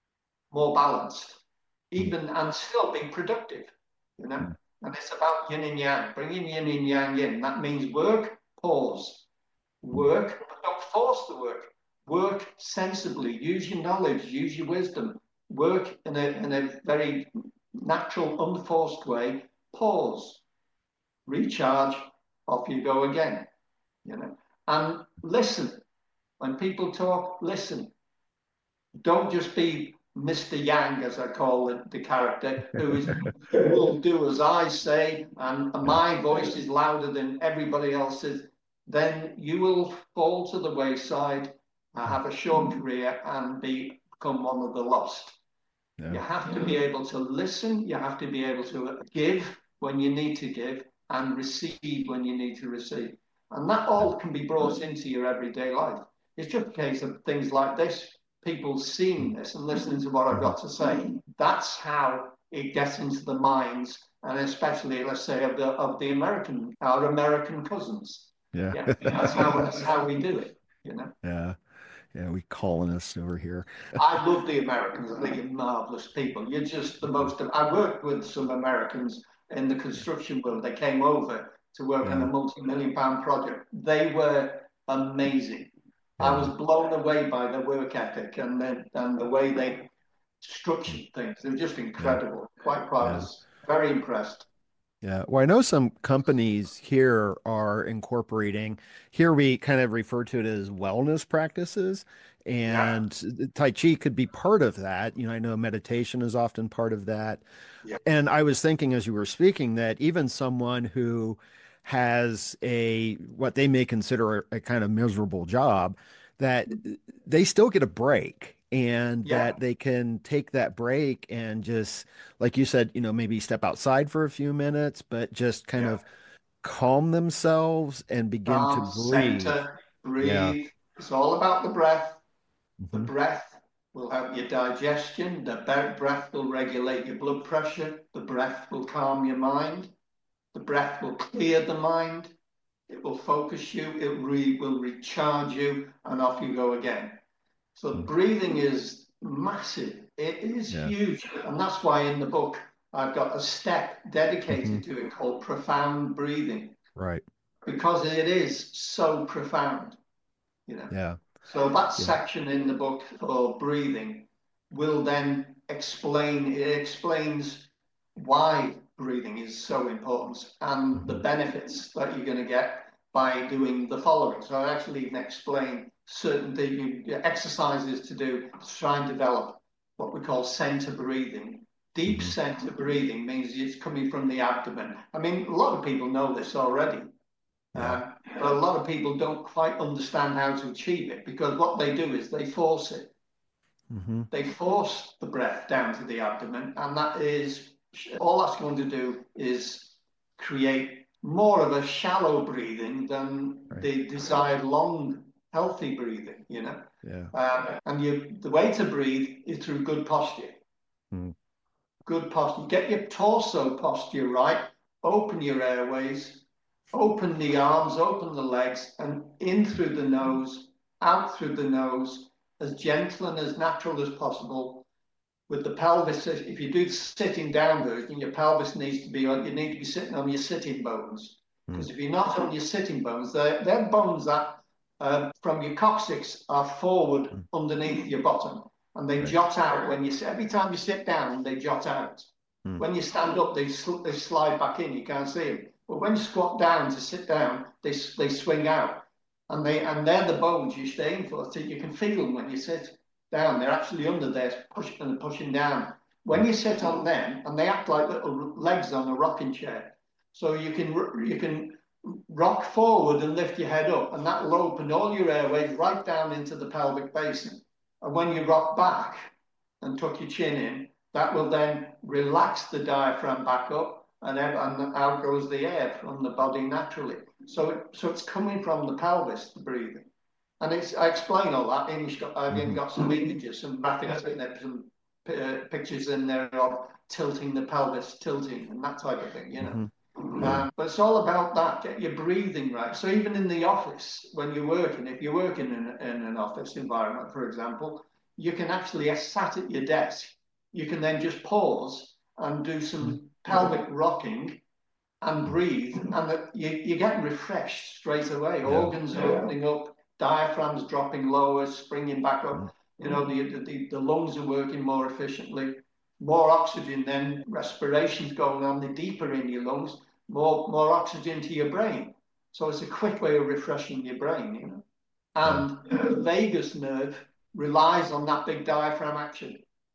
more balanced, Mhm. even and still be productive. You know, Mhm. and it's about yin and yang, bringing yin and yang in. That means work, pause, work, but don't force the work. Work sensibly. Use your knowledge. Use your wisdom. work in a, in a very natural, unforced way, pause, recharge, off you go again, you know, and listen. When people talk, listen. Don't just be Mister Yang, as I call it, the character, who is who will do as I say, and my voice is louder than everybody else's. Then you will fall to the wayside, have a short career, and be, become one of the lost. Yeah. You have to be able to listen. You have to be able to give when you need to give and receive when you need to receive. And that all can be brought into your everyday life. It's just a case of things like this, people seeing this and listening to what I've got to say. That's how it gets into the minds, and especially, let's say, of the of the American, our American cousins. Yeah, yeah that's how that's how we do it. You know. Yeah, yeah, we colonists over here. I love the Americans. I think you're marvelous people. You're just the most. I worked with some Americans in the construction world. They came over to work yeah. on a multi-million pound project. They were amazing. Yeah. I was blown away by their work ethic and then and the way they structured things. They were just incredible. Yeah. Quite proud. Yeah. Very impressed. Yeah. Well, I know some companies here are incorporating, here we kind of refer to it as wellness practices, and yeah. Tai Chi could be part of that. You know, I know meditation is often part of that. Yeah. And I was thinking as you were speaking that even someone who has a, what they may consider a, a kind of miserable job, that they still get a break. And yeah. that they can take that break and just, like you said, you know, maybe step outside for a few minutes, but just kind yeah. of calm themselves and begin calm, to breathe. Center, breathe. Yeah. It's all about the breath. Mm-hmm. The breath will help your digestion. The breath will regulate your blood pressure. The breath will calm your mind. The breath will clear the mind. It will focus you. It re- will recharge you, and off you go again. So breathing is massive. It is yeah. huge. And that's why in the book, I've got a step dedicated mm-hmm. to it called profound breathing. Right. Because it is so profound, you know. Yeah. So that yeah. section in the book for breathing will then explain, it explains why breathing is so important and mm-hmm. the benefits that you're going to get by doing the following. So I actually even explain certain things, exercises to do to try and develop what we call center breathing. Deep mm-hmm. center breathing means it's coming from the abdomen. I mean, a lot of people know this already, yeah. uh, but a lot of people don't quite understand how to achieve it because what they do is they force it. Mm-hmm. They force the breath down to the abdomen, and that is all that's going to do is create more of a shallow breathing than right. the desired long healthy breathing, you know. Yeah. Um, and you, the way to breathe is through good posture. Mm. Good posture. Get your torso posture right. Open your airways. Open the arms. Open the legs, and in through the nose, out through the nose, as gentle and as natural as possible. With the pelvis, if you do the sitting down version, your pelvis needs to be on. You need to be sitting on your sitting bones, because mm. if you're not on your sitting bones, they're, they're bones that Uh, from your coccyx are forward mm. underneath your bottom, and they right. jot out when you every time you sit down, they jot out. Mm. When you stand up, they sl- they slide back in. You can't see them. But when you squat down to sit down, they they swing out, and they and they're the bones you're staying for. So you can feel them when you sit down. They're actually under there, pushing and pushing down. When you sit on them, and they act like little legs on a rocking chair, so you can you can. rock forward and lift your head up, and that will open all your airways right down into the pelvic basin. And when you rock back and tuck your chin in, that will then relax the diaphragm back up, and, and out goes the air from the body naturally. So, it, so it's coming from the pelvis, the breathing. And it's, I explain all that. And got, I've even got some images, some graphics in there, some uh, pictures in there of tilting the pelvis, tilting, and that type of thing, you know. Mm-hmm. Um, but it's all about that, get your breathing right. So even in the office, when you're working, if you're working in, in an office environment, for example, you can actually, sat at your desk, you can then just pause and do some pelvic rocking and breathe, and the, you, you get refreshed straight away. Yeah. Organs opening up, diaphragms dropping lower, springing back up. You know, the, the, the lungs are working more efficiently, more oxygen, then respiration's going on, the deeper in your lungs, more, more oxygen to your brain. So it's a quick way of refreshing your brain, you know. And the vagus nerve relies on that big diaphragm action.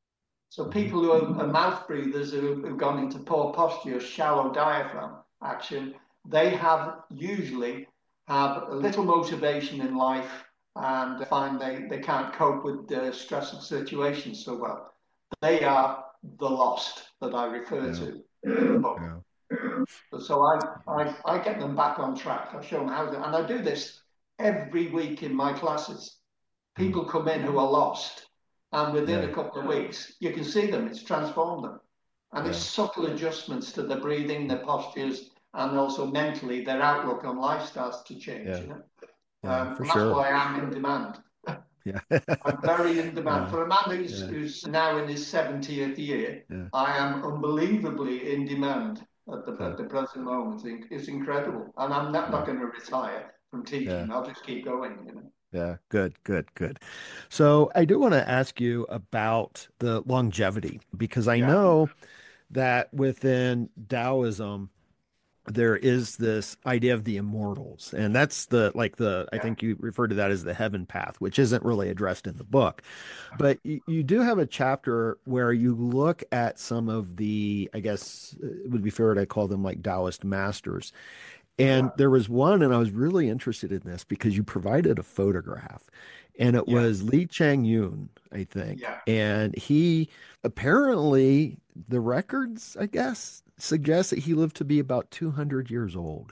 So people who are, are mouth breathers who have gone into poor posture, shallow diaphragm action, they have usually have a little motivation in life and find they, they can't cope with the stressful situations so well. They are the lost that I refer Yeah. to in the book. Yeah. So I, I, I get them back on track. I show them how to, and I do this every week in my classes. People mm. come in who are lost, and within yeah. a couple of weeks, you can see them. It's transformed them. And yeah. it's subtle adjustments to the breathing, their postures, and also mentally, their outlook on life starts to change. Yeah. You know? Yeah, um, for and that's sure. why I'm in demand. Yeah. I'm very in demand. Yeah. For a man who's, yeah. who's now in his seventieth year, yeah. I am unbelievably in demand at the, yeah. at the present moment. It's incredible. And I'm not, yeah. not going to retire from teaching. Yeah. I'll just keep going, you know. Yeah, good, good, good. So I do want to ask you about the longevity, because I yeah. know that within Taoism, there is this idea of the immortals, and that's the like the yeah. I think you refer to that as the heaven path, which isn't really addressed in the book, but you, you do have a chapter where you look at some of the, I guess it would be fair to call them like Taoist masters. And yeah. there was one, and I was really interested in this because you provided a photograph, and it yeah. was Li Changyun, I think. Yeah. And he apparently, the records, I guess, suggest that he lived to be about two hundred years old.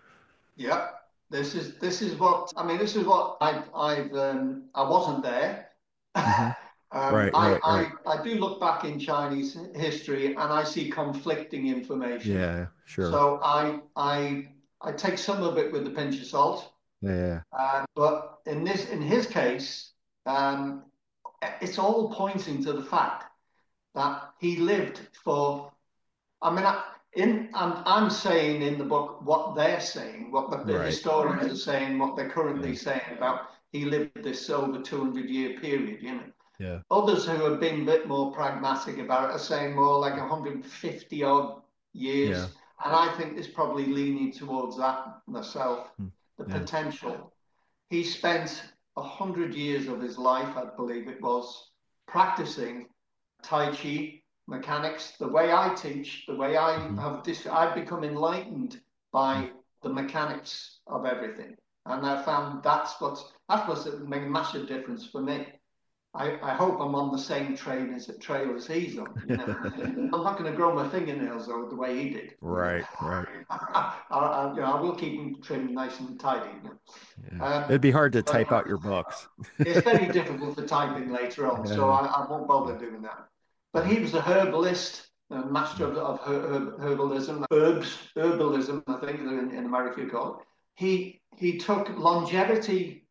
Yeah. This is this is what I mean. This is what I I've um, I wasn't there. Mm-hmm. um, right, I, right, right. I I do look back in Chinese history, and I see conflicting information. Yeah, sure. So I I. I take some of it with a pinch of salt. Yeah. Uh, but in this, in his case, um, it's all pointing to the fact that he lived for. I mean, I, in I'm, I'm saying in the book what they're saying, what the, the right. historians are saying, what they're currently yeah. saying about he lived this over two hundred year period. You know. Yeah. Others who have been a bit more pragmatic about it are saying more like one hundred fifty odd years. Yeah. And I think it's probably leaning towards that myself, the yeah. potential. He spent a hundred years of his life, I believe it was, practicing Tai Chi mechanics. The way I teach, the way I mm-hmm. have, dis- I've become enlightened by mm-hmm. the mechanics of everything. And I found that's what's, that's what's made a massive difference for me. I, I hope I'm on the same train as a trail as he's on. You know? I'm not going to grow my fingernails though the way he did. Right, right. I, I, you know, I will keep them trimmed nice and tidy. You know? Yeah. um, It'd be hard to type out your books. It's very difficult for typing later on, yeah. so I, I won't bother doing that. But he was a herbalist, a master of, of herb, herbalism, herbs, herbalism, I think in, in America you call it. He he took longevity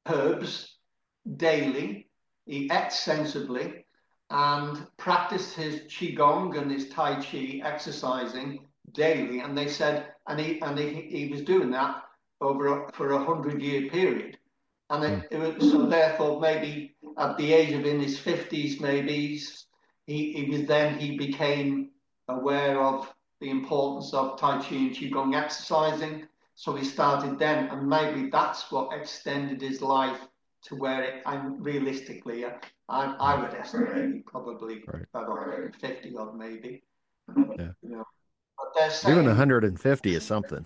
herbs daily. He ate sensibly and practiced his Qigong and his Tai Chi exercising daily. And they said, and he and he, he was doing that over a, for a hundred year period. And it, it was, so therefore, maybe at the age of in his fifties, maybe he, he was then he became aware of the importance of Tai Chi and Qigong exercising. So he started then, and maybe that's what extended his life to where it, I'm realistically, I, I would estimate probably right. about one hundred fifty odd, maybe. Yeah. You know, but they're saying even one hundred fifty is something.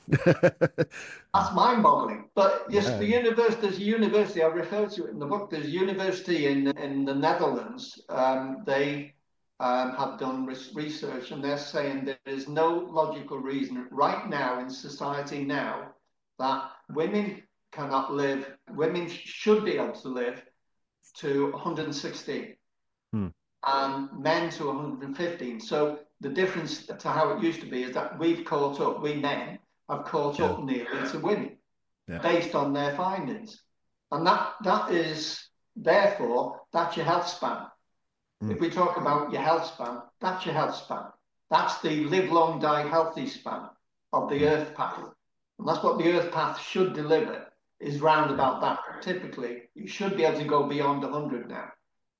That's mind-boggling. But yes, yeah. the university, there's a university I refer to it in the book. There's a university in in the Netherlands. Um, they um, have done research, and they're saying there is no logical reason right now in society now that women cannot live, women should be able to live to one hundred sixteen hmm. and men to one hundred fifteen. So the difference to how it used to be is that we've caught up, we men have caught yeah. up nearly to women yeah. based on their findings. And that that is, therefore, that's your health span. Hmm. If we talk about your health span, that's your health span. That's the live long, die healthy span of the hmm. earth path. And that's what the earth path should deliver. Is round about that. Typically, you should be able to go beyond one hundred now.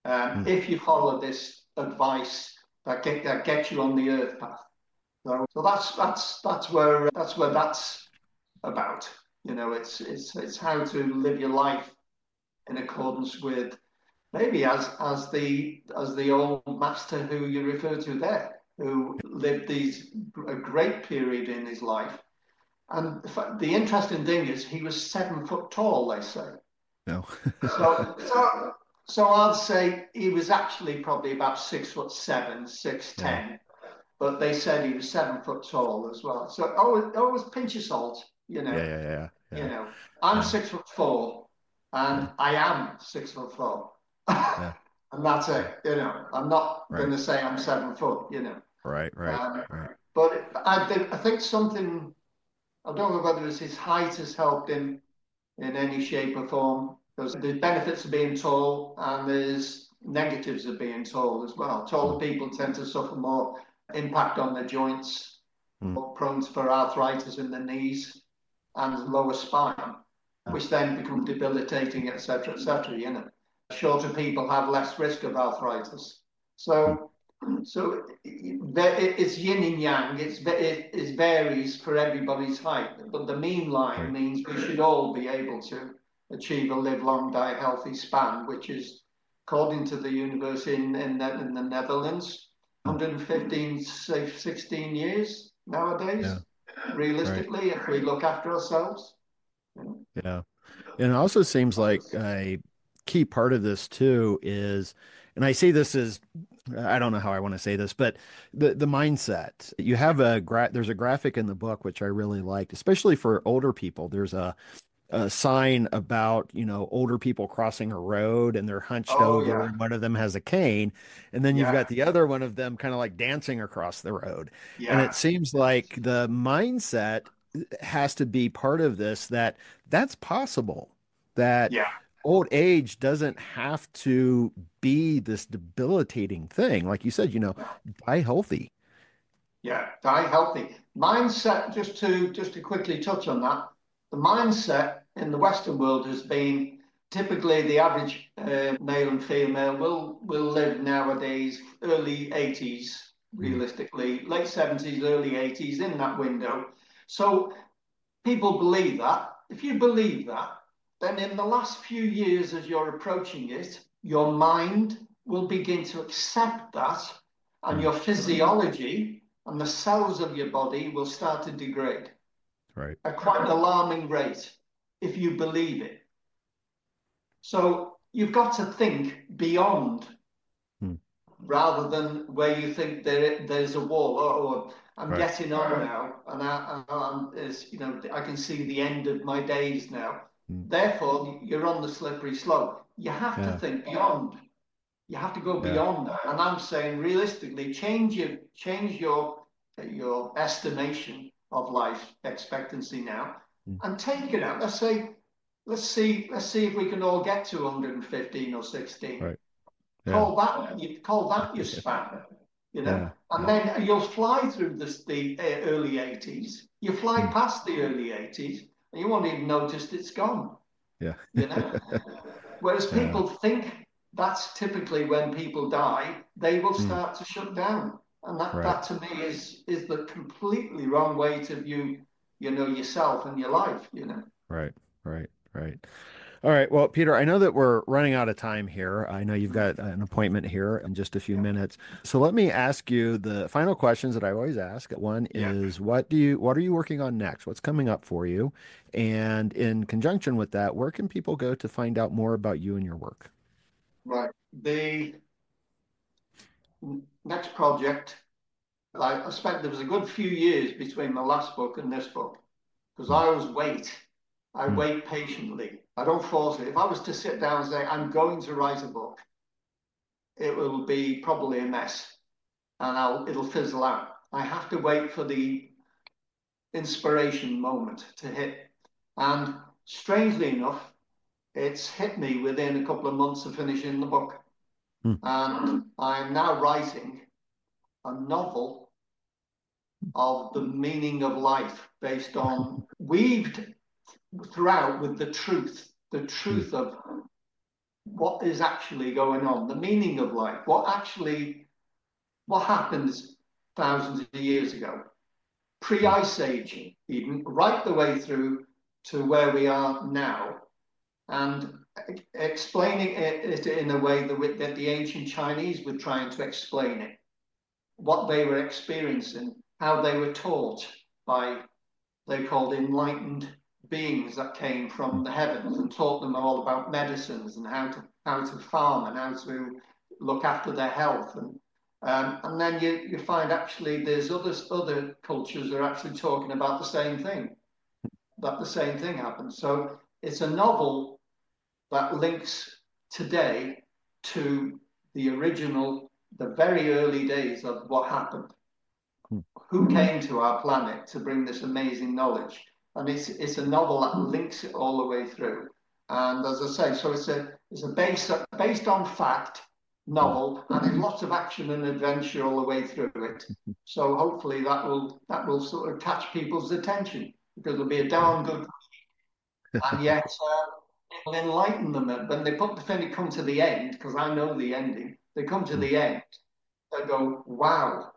um, Mm. if you follow this advice that get that gets you on the earth path. So, so that's that's that's where that's where that's about. You know, it's it's it's how to live your life in accordance with maybe as as the as the old master who you refer to there, who lived these a great period in his life. And the interesting thing is, he was seven foot tall, they say. No. so, so, so I'd say he was actually probably about six foot seven, six ten. Yeah. But they said he was seven foot tall as well. So always, always pinch of salt, you know. Yeah, yeah, yeah. yeah. You know, I'm yeah. six foot four, and yeah. I am six foot four. yeah. And that's it, you know. I'm not right. going to say I'm seven foot, you know. Right, right, um, right. But I, did, I think something, I don't know whether it's his height has helped him in any shape or form, because there's benefits of being tall and there's negatives of being tall as well. Taller people tend to suffer more impact on their joints, mm. more prone for arthritis in the knees and lower spine, which then become debilitating, et cetera, et cetera, you know. Shorter people have less risk of arthritis. So, mm. so it's yin and yang. It's, it, it varies for everybody's height, but the mean line right. means we should all be able to achieve a live long, die healthy span, which is, according to the university in, in, in the Netherlands, one hundred fifteen, say sixteen years nowadays, yeah. realistically, right. if we look after ourselves. Yeah. And it also seems like a key part of this too is, and I see this as, I don't know how I want to say this, but the, the mindset. You have a, gra there's a graphic in the book, which I really liked, especially for older people. There's a, a sign about, you know, older people crossing a road and they're hunched oh, over yeah. and one of them has a cane. And then you've yeah. got the other one of them kind of like dancing across the road. Yeah. And it seems like the mindset has to be part of this, that that's possible, that yeah. old age doesn't have to be this debilitating thing. Like you said, you know, die healthy. Yeah, die healthy. Mindset, just to just to quickly touch on that, the mindset in the Western world has been typically the average uh, male and female will will live nowadays early eighties, realistically, mm. late seventies, early eighties, in that window. So people believe that. If you believe that, then in the last few years as you're approaching it, your mind will begin to accept that, and your physiology and the cells of your body will start to degrade. Right. At quite an alarming rate, if you believe it. So you've got to think beyond, hmm. rather than where you think there there's a wall, or, or I'm right. getting on now, and I, I, is, you know, I can see the end of my days now. Hmm. Therefore, you're on the slippery slope. You have yeah. to think beyond. You have to go yeah. beyond that. And I'm saying, realistically, change your change your your estimation of life expectancy now, mm. and take it out. Let's say, let's see, let's see if we can all get to one hundred fifteen or sixteen. Right. Yeah. Call that you call that your span, you know, yeah. and yeah. then you'll fly through this, the uh, early eighties. You fly mm. past the early eighties, and you won't even notice it's gone. Yeah. You know, whereas people yeah. think that's typically when people die, they will start mm. to shut down. And that, right. that to me is is the completely wrong way to view, you know, yourself and your life, you know. Right, right, right. All right. Well, Peter, I know that we're running out of time here. I know you've got an appointment here in just a few yeah. minutes. So let me ask you the final questions that I always ask. One yeah. is, what do you, what are you working on next? What's coming up for you? And in conjunction with that, where can people go to find out more about you and your work? Right. The next project, I spent, there was a good few years between my last book and this book, because mm. I always wait. I mm. wait patiently. I don't force it. If I was to sit down and say, I'm going to write a book, it will be probably a mess, and I'll, it'll fizzle out. I have to wait for the inspiration moment to hit. And strangely enough, it's hit me within a couple of months of finishing the book. Mm. And I'm now writing a novel of the meaning of life, based on, weaved throughout with the truth, the truth of what is actually going on, the meaning of life, what actually, what happens thousands of years ago, pre-ice age, even right the way through to where we are now, and explaining it in a way that, that the ancient Chinese were trying to explain it, what they were experiencing, how they were taught by, they called enlightened beings that came from the heavens and taught them all about medicines and how to how to farm and how to look after their health. And um, and then you, you find actually there's other other cultures that are actually talking about the same thing, that the same thing happens. So it's a novel that links today to the original, the very early days of what happened. Who came to our planet to bring this amazing knowledge? And it's it's a novel that links it all the way through. And as I say, so it's a it's a based based on fact novel, and lots of action and adventure all the way through it. So hopefully that will that will sort of catch people's attention, because it'll be a darn good read. And yet uh, it'll enlighten them when they put the when they come to the end, because I know the ending. They come to the end, they go, wow,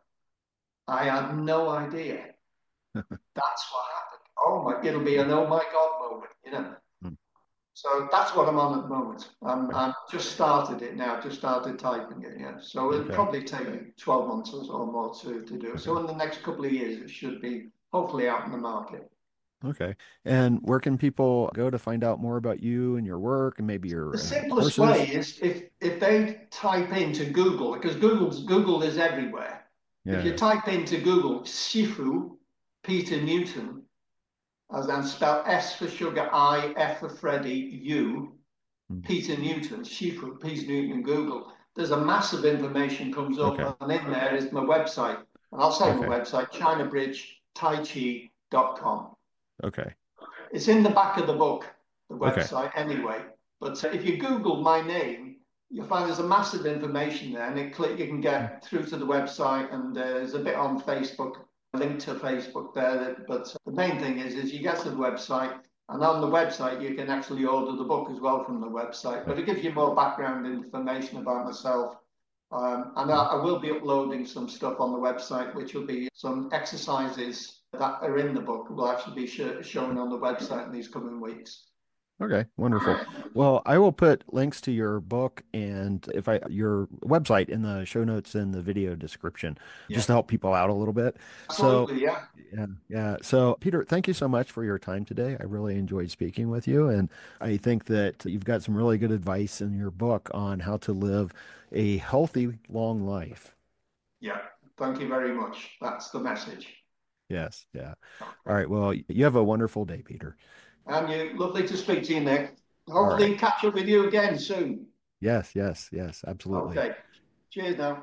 I had no idea. That's what happened. Oh my, it'll be an oh my God moment, you know. Mm. So that's what I'm on at the moment. Um, I've just started it now, just started typing it, yeah. So it'll okay. probably take me twelve months or so more to, to do it. Okay. So in the next couple of years, it should be hopefully out in the market. Okay. And where can people go to find out more about you and your work and maybe your The simplest uh, way is if, if they type into Google, because Google's, Google is everywhere. Yeah. If you type into Google, Shifu, Peter Newton, as then spell S for sugar, I, F for Freddy, U, mm. Peter Newton, Shifu, Peter Newton, Google, there's a massive information comes up, okay. and in there is my website. And I'll say okay. my website, china bridge tai chi dot com. Okay. It's in the back of the book, the website okay. anyway. But uh, if you Google my name, you'll find there's a massive information there, and it click, you can get through to the website, and uh, there's a bit on Facebook, a link to Facebook there. That, but the main thing is, is you get to the website, and on the website you can actually order the book as well from the website. But it gives you more background information about myself. Um, and I, I will be uploading some stuff on the website, which will be some exercises that are in the book will actually be sh shown on the website in these coming weeks. Okay, wonderful. Well, I will put links to your book and if I your website in the show notes and the video description, yeah. just to help people out a little bit. Absolutely, so, yeah. Yeah, yeah. So, Peter, thank you so much for your time today. I really enjoyed speaking with you, and I think that you've got some really good advice in your book on how to live a healthy, long life. Yeah, thank you very much. That's the message. Yes, yeah. All right. Well, you have a wonderful day, Peter. And you, lovely to speak to you, Nick. Hopefully right. catch up with you again soon. Yes, yes, yes, absolutely. Okay. Cheers now.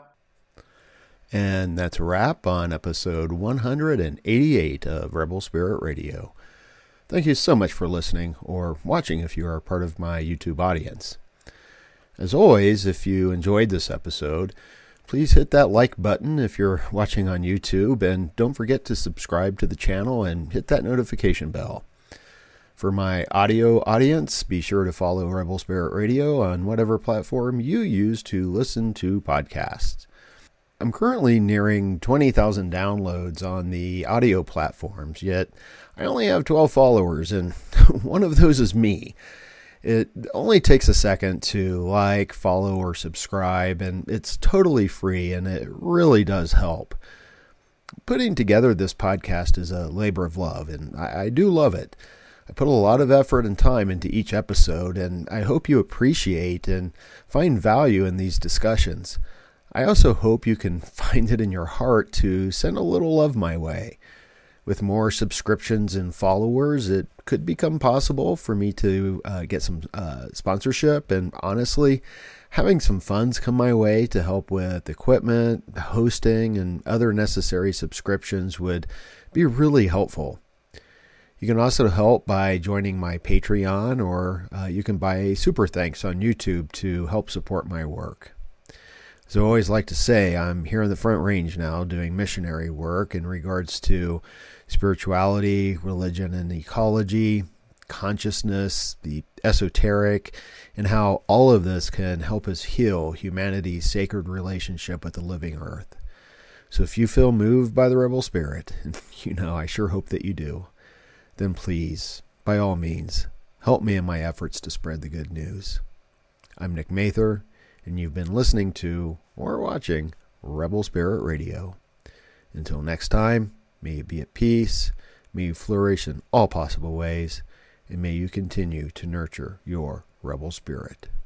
And that's a wrap on episode one hundred eighty-eight of Rebel Spirit Radio. Thank you so much for listening or watching if you are part of my YouTube audience. As always, if you enjoyed this episode, please hit that like button if you're watching on YouTube, and don't forget to subscribe to the channel and hit that notification bell. For my audio audience, be sure to follow Rebel Spirit Radio on whatever platform you use to listen to podcasts. I'm currently nearing twenty thousand downloads on the audio platforms, yet I only have twelve followers, and one of those is me. It only takes a second to like, follow, or subscribe, and it's totally free, and it really does help. Putting together this podcast is a labor of love, and I, I do love it. I put a lot of effort and time into each episode, and I hope you appreciate and find value in these discussions. I also hope you can find it in your heart to send a little love my way. With more subscriptions and followers, it could become possible for me to uh, get some uh, sponsorship, and honestly, having some funds come my way to help with equipment, hosting, and other necessary subscriptions would be really helpful. You can also help by joining my Patreon, or uh, you can buy a super thanks on YouTube to help support my work. As I always like to say, I'm here in the Front Range now doing missionary work in regards to spirituality, religion, and ecology, consciousness, the esoteric, and how all of this can help us heal humanity's sacred relationship with the living earth. So if you feel moved by the Rebel Spirit, and you know I sure hope that you do, then please, by all means, help me in my efforts to spread the good news. I'm Nick Mather, and you've been listening to or watching Rebel Spirit Radio. Until next time, may you be at peace, may you flourish in all possible ways, and may you continue to nurture your rebel spirit.